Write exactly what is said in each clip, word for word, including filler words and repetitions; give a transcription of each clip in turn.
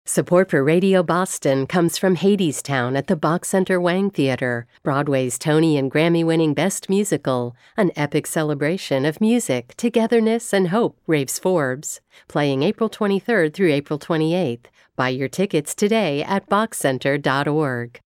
Support for Radio Boston comes from Hadestown at the Bach Center Wang Theater, Broadway's Tony and Grammy-winning Best Musical, an epic celebration of music, togetherness, and hope, raves Forbes. Playing April twenty-third through April twenty-eighth. Buy your tickets today at bach center dot org.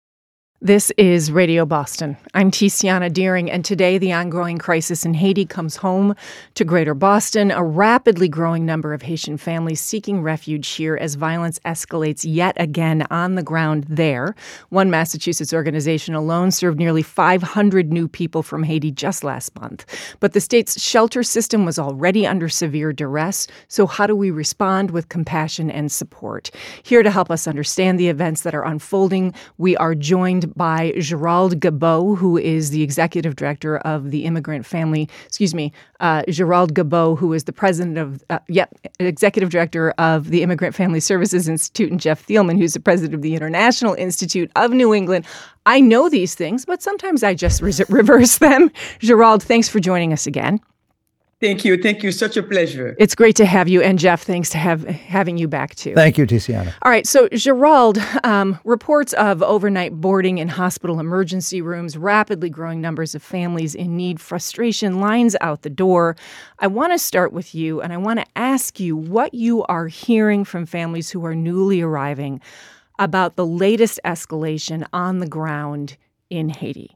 This is Radio Boston. I'm Tiziana Deering, and today the ongoing crisis in Haiti comes home to Greater Boston, a rapidly growing number of Haitian families seeking refuge here as violence escalates yet again on the ground there. One Massachusetts organization alone served nearly five hundred new people from Haiti just last month. But the state's shelter system was already under severe duress, so how do we respond with compassion and support? Here to help us understand the events that are unfolding, we are joined by Gérald Gabot, who is the executive director of the Immigrant Family, excuse me, uh, Gérald Gabot, who is the president of, uh, yeah, executive director of the Immigrant Family Services Institute, and Jeff Thielman, who's the president of the International Institute of New England. I know these things, but sometimes I just re- reverse them. Gérald, thanks for joining us again. Thank you. Thank you. Such a pleasure. It's great to have you. And Jeff, thanks to have having you back, too. Thank you, Tiziana. All right. So, Gérald, um, reports of overnight boarding in hospital emergency rooms, rapidly growing numbers of families in need, frustration, lines out the door. I want to start with you, and I want to ask you what you are hearing from families who are newly arriving about the latest escalation on the ground in Haiti.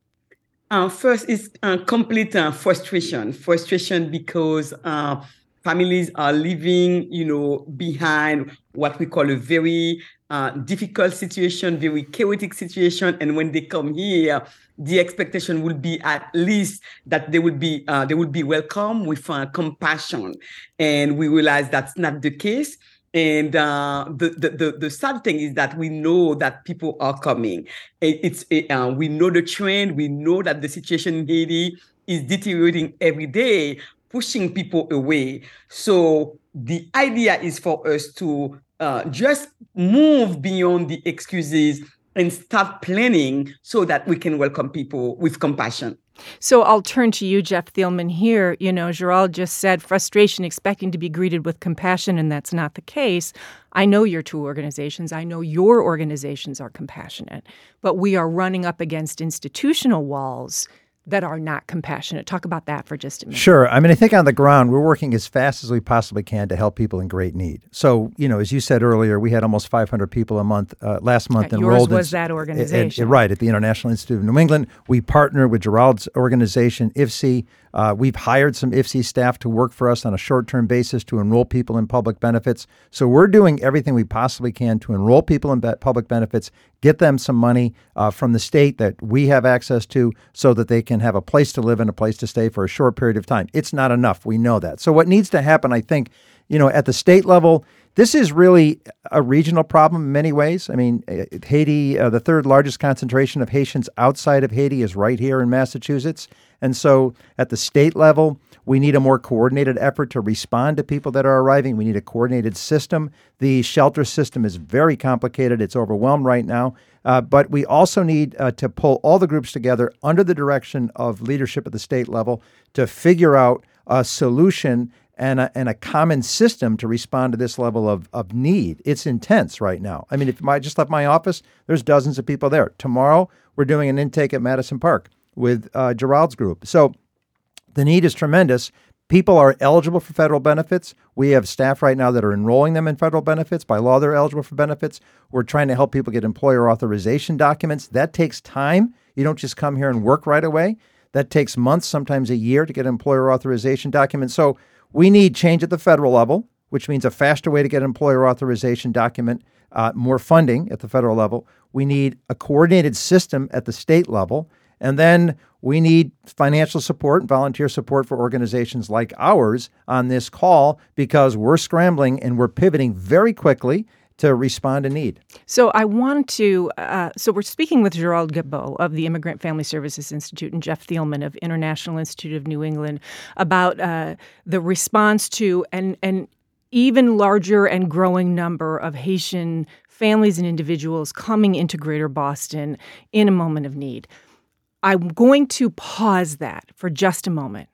Uh, first is uh, complete uh, frustration. Frustration because uh, families are living, you know, behind what we call a very uh, difficult situation, very chaotic situation. And when they come here, the expectation will be at least that they would be uh, they would be welcome with uh, compassion. And we realize that's not the case. And uh, the, the the the sad thing is that we know that people are coming. It, it's it, uh, we know the trend. We know that the situation in Haiti is deteriorating every day, pushing people away. So the idea is for us to uh, just move beyond the excuses and start planning so that we can welcome people with compassion. So I'll turn to you, Jeff Thielman, here. You know, Gérald just said frustration, expecting to be greeted with compassion, and that's not the case. I know your two organizations. I know your organizations are compassionate, but we are running up against institutional walls that are not compassionate. Talk about that for just a minute. Sure. I mean, I think on the ground, we're working as fast as we possibly can to help people in great need. So, you know, as you said earlier, we had almost five hundred people a month, uh, last month right, enrolled. Yours was in, that organization. At, at, right, at the International Institute of New England. We partner with Gérald's organization, I F C. Uh, we've hired some I F C staff to work for us on a short-term basis to enroll people in public benefits. So we're doing everything we possibly can to enroll people in be- public benefits, get them some money uh, from the state that we have access to so that they can have a place to live and a place to stay for a short period of time. It's not enough. We know that. So what needs to happen, I think, you know, at the state level, this is really a regional problem in many ways. I mean, Haiti, uh, the third largest concentration of Haitians outside of Haiti is right here in Massachusetts. And so at the state level, we need a more coordinated effort to respond to people that are arriving. We need a coordinated system. The shelter system is very complicated. It's overwhelmed right now. Uh, but we also need uh, to pull all the groups together under the direction of leadership at the state level to figure out a solution and a, and a common system to respond to this level of, of need. It's intense right now. I mean, if I just left my office, there's dozens of people there. Tomorrow, we're doing an intake at Madison Park with uh, Gérald's group. So the need is tremendous. People are eligible for federal benefits. We have staff right now that are enrolling them in federal benefits. By law, they're eligible for benefits. We're trying to help people get employer authorization documents. That takes time. You don't just come here and work right away. That takes months, sometimes a year, to get employer authorization documents. So we need change at the federal level, which means a faster way to get an employer authorization document, uh, more funding at the federal level. We need a coordinated system at the state level. And then we need financial support and volunteer support for organizations like ours on this call, because we're scrambling and we're pivoting very quickly to respond to need. So I want to, uh, so we're speaking with Gérald Gabot of the Immigrant Family Services Institute and Jeff Thielman of International Institute of New England about uh, the response to an, an even larger and growing number of Haitian families and individuals coming into Greater Boston in a moment of need. I'm going to pause that for just a moment.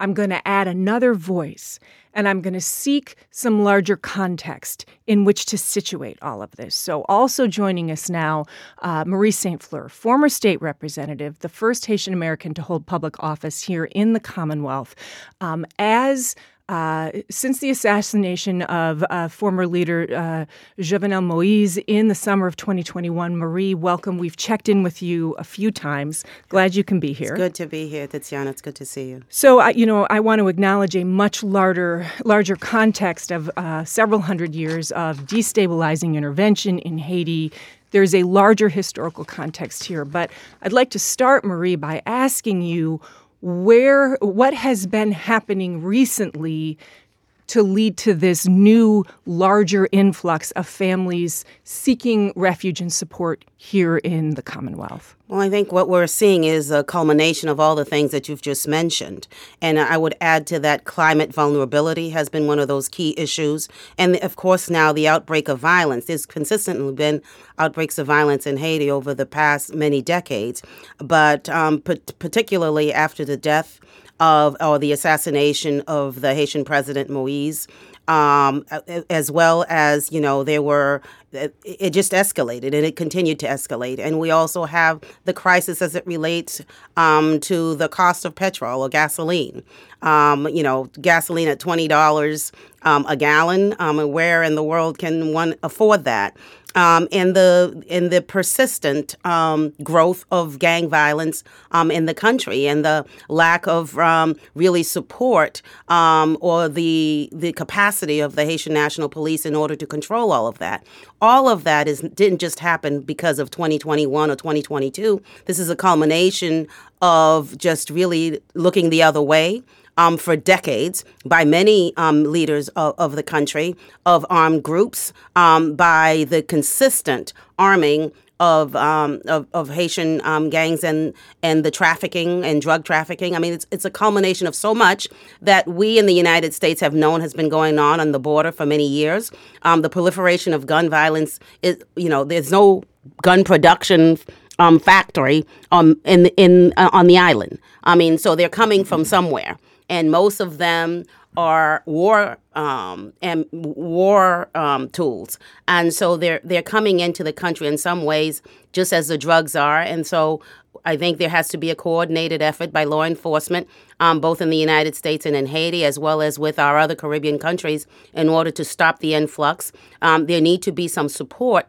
I'm going to add another voice, and I'm going to seek some larger context in which to situate all of this. So also joining us now, uh, Marie Saint Fleur, former state representative, the first Haitian American to hold public office here in the Commonwealth. Um, as Uh, since the assassination of uh, former leader uh, Jovenel Moïse in the summer of twenty twenty-one, Marie, welcome. We've checked in with you a few times. Glad you can be here. It's good to be here, Tatiana. It's good to see you. So, uh, you know, I want to acknowledge a much larger, larger context of uh, several hundred years of destabilizing intervention in Haiti. There's a larger historical context here. But I'd like to start, Marie, by asking you, Where, what has been happening recently to lead to this new, larger influx of families seeking refuge and support here in the Commonwealth? Well, I think what we're seeing is a culmination of all the things that you've just mentioned. And I would add to that, climate vulnerability has been one of those key issues. And, of course, now the outbreak of violence. There's consistently been outbreaks of violence in Haiti over the past many decades. But um, p- particularly after the death of or the assassination of the Haitian president Moïse, um, as well as, you know, there were, it just escalated and it continued to escalate. And we also have the crisis as it relates um, to the cost of petrol or gasoline. Um, you know, gasoline at twenty dollars um, a gallon. Um, and where in the world can one afford that? Um, and the and the persistent um, growth of gang violence um, in the country, and the lack of um, really support um, or the the capacity of the Haitian National Police in order to control all of that. All of that is didn't just happen because of twenty twenty-one or twenty twenty-two. This is a culmination of just really looking the other way. Um, for decades by many um, leaders of, of the country, of armed groups, um, by the consistent arming of um, of, of Haitian um, gangs and and the trafficking and drug trafficking. I mean, it's it's a culmination of so much that we in the United States have known has been going on on the border for many years. Um, the proliferation of gun violence is, you know, there's no gun production um, factory um, in in uh, on the island. I mean, so they're coming from somewhere. And most of them are war um, and war um, tools, and so they're they're coming into the country in some ways, just as the drugs are. And so I think there has to be a coordinated effort by law enforcement, um, both in the United States and in Haiti, as well as with our other Caribbean countries, in order to stop the influx. Um, there need to be some support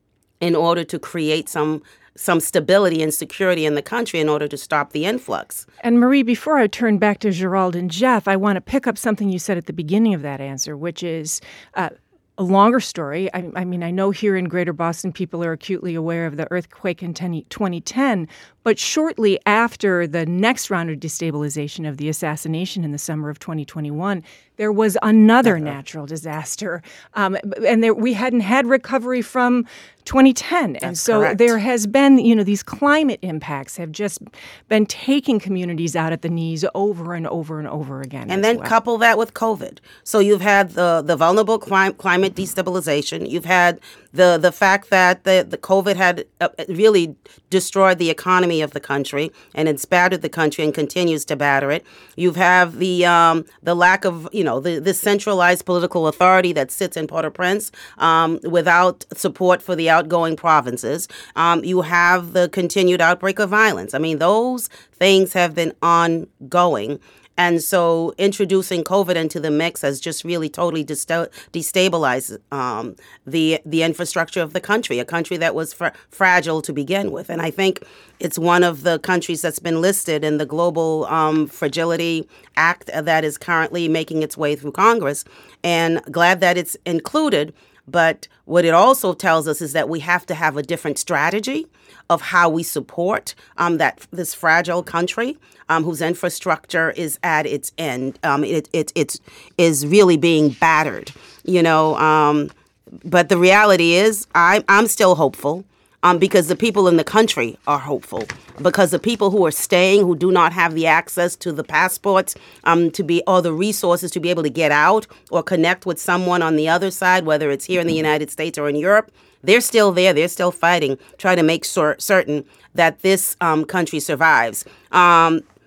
in order to create some. some stability and security in the country in order to stop the influx. And Marie, before I turn back to Gerald and Jeff, I want to pick up something you said at the beginning of that answer, which is uh, a longer story. I, I mean, I know here in Greater Boston, people are acutely aware of the earthquake in twenty ten, but shortly after the next round of destabilization of the assassination in the summer of twenty twenty-one, there was another uh-huh. natural disaster. Um, and there, we hadn't had recovery from twenty ten. That's and so correct. There has been, you know, these climate impacts have just been taking communities out at the knees over and over and over again. And then well. couple that with COVID. So you've had the, the vulnerable clim- climate destabilization. You've had the the fact that the, the COVID had uh, really destroyed the economy of the country, and it's battered the country and continues to batter it. You have the um, the lack of, you know, the, the centralized political authority that sits in Port-au-Prince um, without support for the outgoing provinces. Um, you have the continued outbreak of violence. I mean, those things have been ongoing. And so introducing COVID into the mix has just really totally desta- destabilized um, the the infrastructure of the country, a country that was fr- fragile to begin with. And I think it's one of the countries that's been listed in the Global um, Fragility Act that is currently making its way through Congress. And glad that it's included. But what it also tells us is that we have to have a different strategy of how we support um, that this fragile country um, whose infrastructure is at its end. Um, it, it, it is really being battered, you know. Um, but the reality is I, I'm still hopeful. Um, because the people in the country are hopeful, because the people who are staying, who do not have the access to the passports, um, to be or the resources to be able to get out or connect with someone on the other side, whether it's here in the United States or in Europe, they're still there. They're still fighting, trying to make sur- certain that this um, country survives. Um,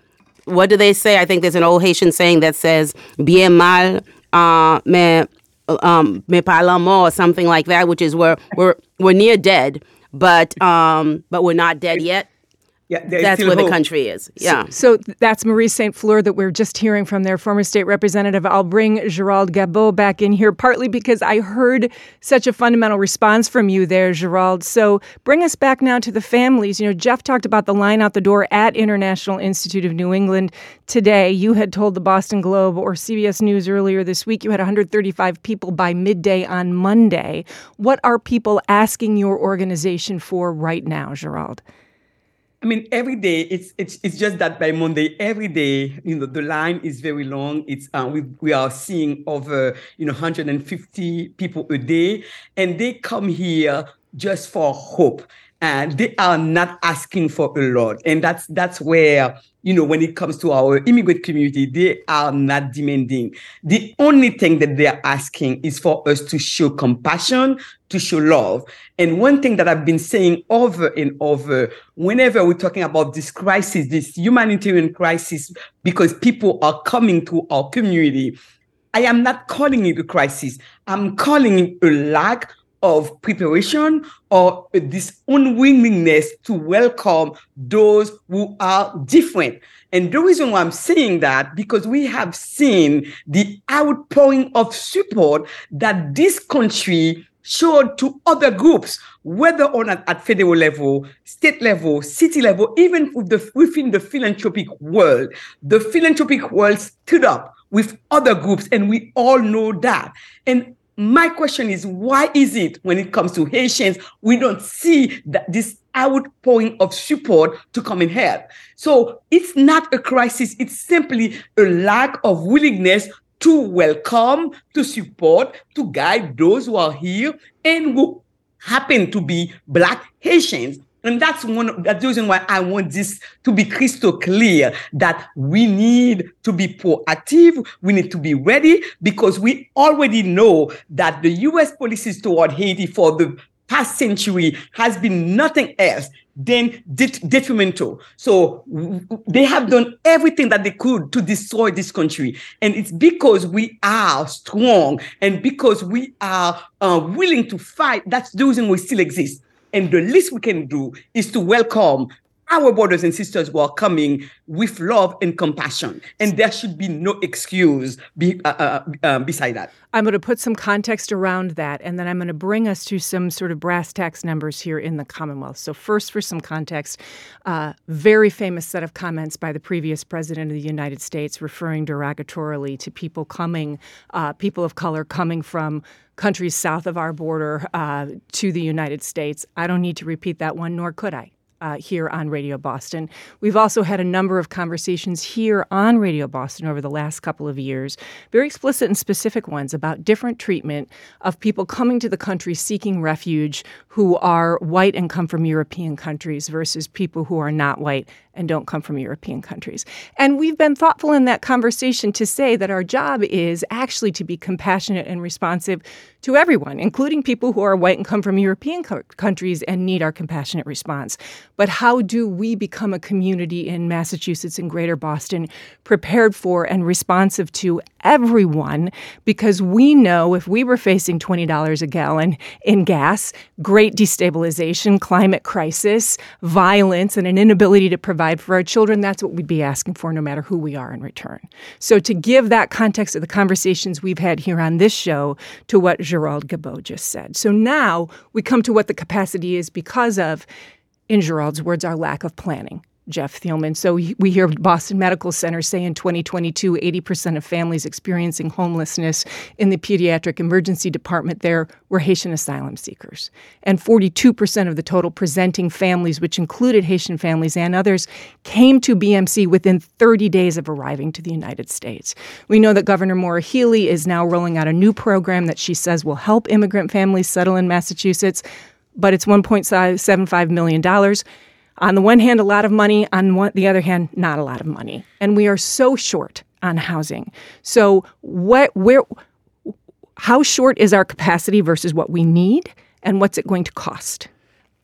what do they say? I think there's an old Haitian saying that says, bien mal, uh, mais, um, mais pas la mort, or something like that, which is we're, we're, we're near dead, but, um, but we're not dead yet. Yeah, that's where hope. the country is. Yeah. So, so that's Maryse Saint-Fleur that we're just hearing from their former state representative. I'll bring Gérald Gabot back in here, partly because I heard such a fundamental response from you there, Gérald. So bring us back now to the families. You know, Jeff talked about the line out the door at International Institute of New England today. You had told the Boston Globe or C B S News earlier this week you had one hundred thirty-five people by midday on Monday. What are people asking your organization for right now, Gérald? I mean, every day it's it's it's just that by Monday, every day, you know, the line is very long. It's uh, we we are seeing over you know one hundred fifty people a day, and they come here just for hope, and they are not asking for a lot, and that's that's where. You know, when it comes to our immigrant community, they are not demanding. The only thing that they are asking is for us to show compassion, to show love. And one thing that I've been saying over and over, whenever we're talking about this crisis, this humanitarian crisis, because people are coming to our community, I am not calling it a crisis. I'm calling it a lack of preparation or this unwillingness to welcome those who are different. And the reason why I'm saying that, because we have seen the outpouring of support that this country showed to other groups, whether or not at federal level, state level, city level, even with the, within the philanthropic world. The philanthropic world stood up with other groups, and we all know that. And my question is, why is it when it comes to Haitians, we don't see that this outpouring of support to come and help? So it's not a crisis. It's simply a lack of willingness to welcome, to support, to guide those who are here and who happen to be Black Haitians. And that's one that's the reason why I want this to be crystal clear, that we need to be proactive, we need to be ready, because we already know that the U S policies toward Haiti for the past century has been nothing else than det- detrimental. So w- they have done everything that they could to destroy this country. And it's because we are strong and because we are uh, willing to fight, that's the reason we still exist. And the least we can do is to welcome our brothers and sisters who are coming with love and compassion. And there should be no excuse be, uh, uh, uh, beside that. I'm going to put some context around that, and then I'm going to bring us to some sort of brass tacks numbers here in the Commonwealth. So first, for some context, uh, very famous set of comments by the previous president of the United States referring derogatorily to people coming, uh, people of color coming from countries south of our border uh, to the United States. I don't need to repeat that one, nor could I. Uh, here on Radio Boston. We've also had a number of conversations here on Radio Boston over the last couple of years, very explicit and specific ones about different treatment of people coming to the country seeking refuge who are white and come from European countries versus people who are not white and don't come from European countries. And we've been thoughtful in that conversation to say that our job is actually to be compassionate and responsive to everyone, including people who are white and come from European co- countries and need our compassionate response. But how do we become a community in Massachusetts and Greater Boston prepared for and responsive to everyone? Because we know if we were facing twenty dollars a gallon in gas, great destabilization, climate crisis, violence, and an inability to provide for our children, that's what we'd be asking for no matter who we are in return. So to give that context of the conversations we've had here on this show to what Gérald Gabot just said. So now we come to what the capacity is because of, in Gérald's words, our lack of planning. Jeff Thielman. So we hear Boston Medical Center say in twenty twenty-two, eighty percent of families experiencing homelessness in the pediatric emergency department there were Haitian asylum seekers. And forty-two percent of the total presenting families, which included Haitian families and others, came to B M C within thirty days of arriving to the United States. We know that Governor Maura Healey is now rolling out a new program that she says will help immigrant families settle in Massachusetts, but it's one point seven five million dollars. On the one hand, a lot of money. On one, the other hand, not a lot of money. And we are so short on housing. So what, where, how short is our capacity versus what we need? And what's it going to cost?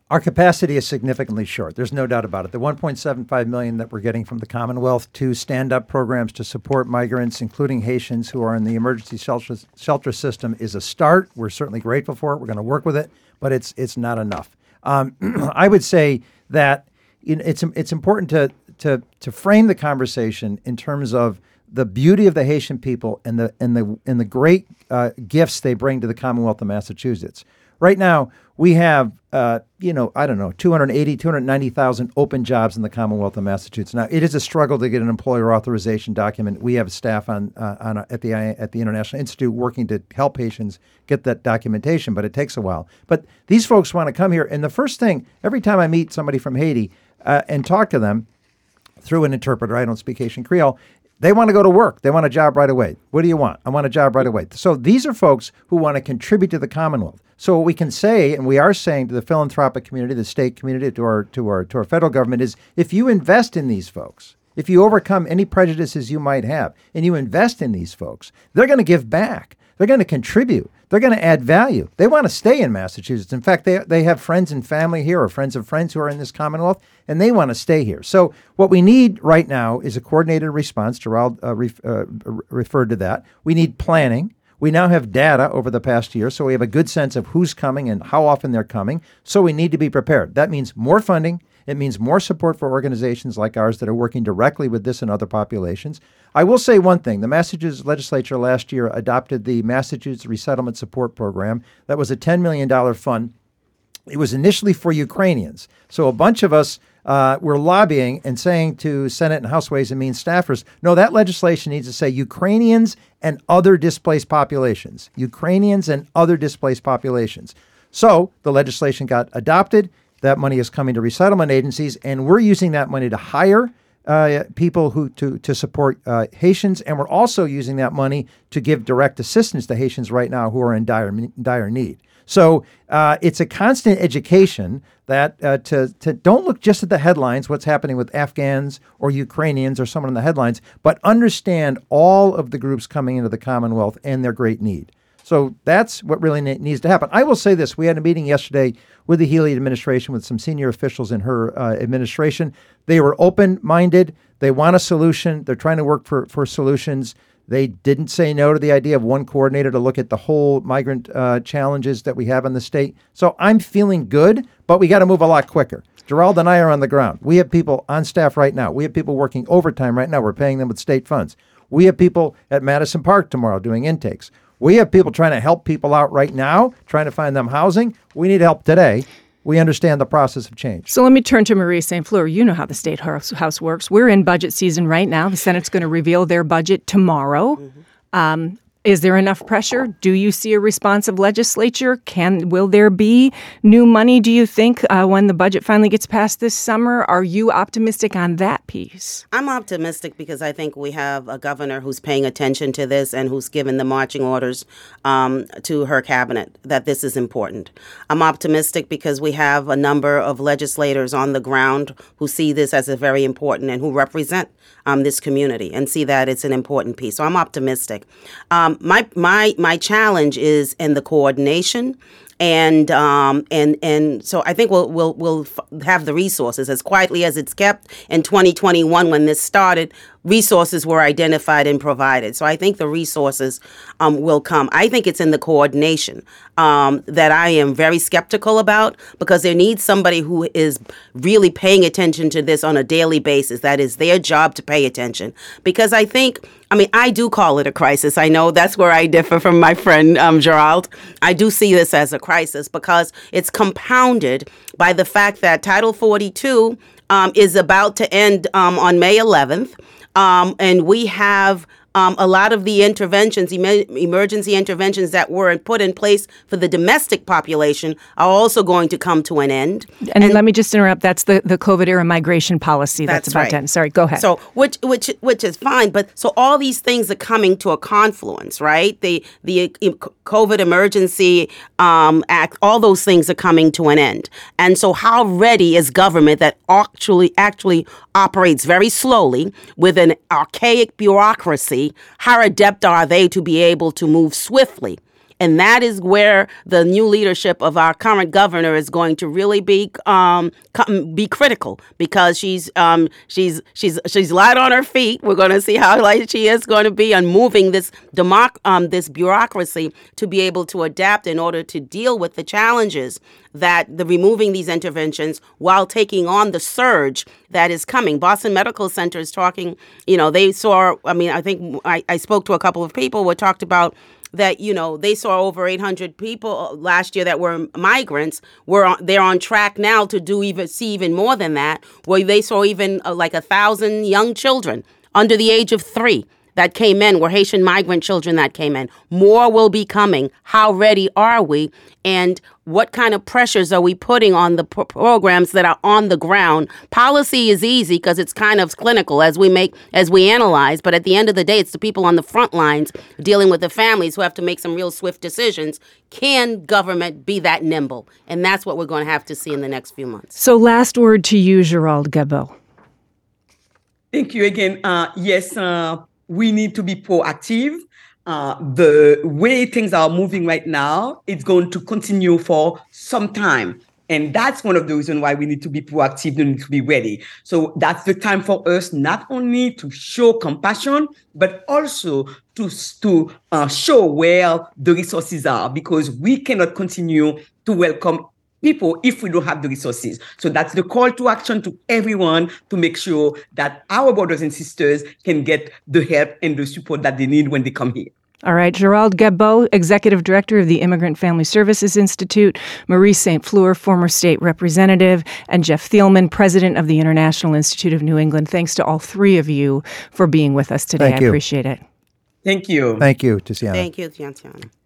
Our capacity is significantly short. There's no doubt about it. The one point seven five million that we're getting from the Commonwealth to stand up programs to support migrants, including Haitians who are in the emergency shelter, shelter system, is a start. We're certainly grateful for it. We're going to work with it, but it's it's not enough. Um, I would say that it's it's important to to to frame the conversation in terms of the beauty of the Haitian people and the and the and the great uh, gifts they bring to the Commonwealth of Massachusetts. Right now, we have, uh, you know, I don't know, two hundred eighty, two hundred ninety thousand open jobs in the Commonwealth of Massachusetts. Now, it is a struggle to get an employer authorization document. We have staff on uh, on a, at the at the International Institute working to help Haitians get that documentation, but it takes a while. But these folks want to come here, and the first thing, every time I meet somebody from Haiti uh, and talk to them through an interpreter, I don't speak Haitian Creole, they want to go to work. They want a job right away. What do you want? I want a job right away. So these are folks who want to contribute to the Commonwealth. So what we can say, and we are saying to the philanthropic community, the state community, to our to our to our federal government, is if you invest in these folks, if you overcome any prejudices you might have, and you invest in these folks, they're going to give back. They're going to contribute. They're going to add value. They want to stay in Massachusetts. In fact, they they have friends and family here, or friends of friends who are in this Commonwealth, and they want to stay here. So what we need right now is a coordinated response. Gerald uh, re- uh, referred to that. We need planning. We now have data over the past year, so we have a good sense of who's coming and how often they're coming. So we need to be prepared. That means more funding. It means more support for organizations like ours that are working directly with this and other populations. I will say one thing. The Massachusetts legislature last year adopted the Massachusetts Resettlement Support Program. That was a ten million dollars fund. It was initially for Ukrainians. So a bunch of us uh, were lobbying and saying to Senate and House Ways and Means staffers, no, that legislation needs to say Ukrainians and other displaced populations. Ukrainians and other displaced populations. So the legislation got adopted. That money is coming to resettlement agencies, and we're using that money to hire uh, people who to to support uh, Haitians, and we're also using that money to give direct assistance to Haitians right now who are in dire dire need. So uh, it's a constant education that uh, to to don't look just at the headlines, what's happening with Afghans or Ukrainians or someone in the headlines, but understand all of the groups coming into the Commonwealth and their great need. So that's what really needs to happen. I will say this. We had a meeting yesterday with the Healy administration, with some senior officials in her uh, administration. They were open-minded. They want a solution. They're trying to work for, for solutions. They didn't say no to the idea of one coordinator to look at the whole migrant uh, challenges that we have in the state. So I'm feeling good, but we got to move a lot quicker. Gerald and I are on the ground. We have people on staff right now. We have people working overtime right now. We're paying them with state funds. We have people at Madison Park tomorrow doing intakes. We have people trying to help people out right now, trying to find them housing. We need help today. We understand the process of change. So let me turn to Marie Saint Fleur. You know how the State House, House works. We're in budget season right now. The Senate's going to reveal their budget tomorrow. Mm-hmm. Um, Is there enough pressure? Do you see a responsive legislature? Can will there be new money, do you think, uh, when the budget finally gets passed this summer? Are you optimistic on that piece? I'm optimistic because I think we have a governor who's paying attention to this and who's given the marching orders um, to her cabinet that this is important. I'm optimistic because we have a number of legislators on the ground who see this as a very important and who represent um, this community and see that it's an important piece. So I'm optimistic. Um, My my my challenge is in the coordination, and um and and so I think we'll we'll we'll have the resources as quietly as it's kept in twenty twenty-one when this started. Resources were identified and provided. So I think the resources um, will come. I think it's in the coordination um, that I am very skeptical about, because there needs somebody who is really paying attention to this on a daily basis. That is their job to pay attention. Because I think, I mean, I do call it a crisis. I know that's where I differ from my friend um, Gerald. I do see this as a crisis because it's compounded by the fact that Title forty-two um, is about to end um, on May eleventh. Um, and we have um, a lot of the interventions, em- emergency interventions that were put in place for the domestic population are also going to come to an end. And, and let me just interrupt. That's the, the COVID-era migration policy that's, that's about right. to end. Sorry, go ahead. So, which which which is fine, but so all these things are coming to a confluence, right? The the COVID emergency um, act, all those things are coming to an end. And so, how ready is government that actually actually operates very slowly with an archaic bureaucracy? How adept are they to be able to move swiftly And that is where the new leadership of our current governor is going to really be um, be critical, because she's um, she's she's she's light on her feet. We're going to see how light she is going to be on moving this democ- um, this bureaucracy to be able to adapt in order to deal with the challenges that the removing these interventions while taking on the surge that is coming. Boston Medical Center is talking, you know, they saw, I mean, I think I, I spoke to a couple of people who talked about that, you know, they saw over eight hundred people last year that were migrants. Were on, they're on track now to do even see even more than that, where they saw even uh, like a thousand young children under the age of three that came in, were Haitian migrant children that came in. More will be coming. How ready are we? And what kind of pressures are we putting on the pro- programs that are on the ground? Policy is easy because it's kind of clinical as we make, as we analyze. But at the end of the day, it's the people on the front lines dealing with the families who have to make some real swift decisions. Can government be that nimble? And that's what we're going to have to see in the next few months. So last word to you, Gérald Gabot. Thank you again. Uh, yes, uh, we need to be proactive. Uh, the way things are moving right now, it's going to continue for some time. And that's one of the reasons why we need to be proactive, we need to be ready. So that's the time for us not only to show compassion, but also to, to uh, show where the resources are, because we cannot continue to welcome people if we don't have the resources. So that's the call to action to everyone to make sure that our brothers and sisters can get the help and the support that they need when they come here. All right, Gérald Gabot, Executive Director of the Immigrant Family Services Institute, Maurice Saint Fleur, former state representative, and Jeff Thielman, President of the International Institute of New England. Thanks to all three of you for being with us today. Thank I you. appreciate it. Thank you. Thank you, Tiziana. Thank you, Tiziana.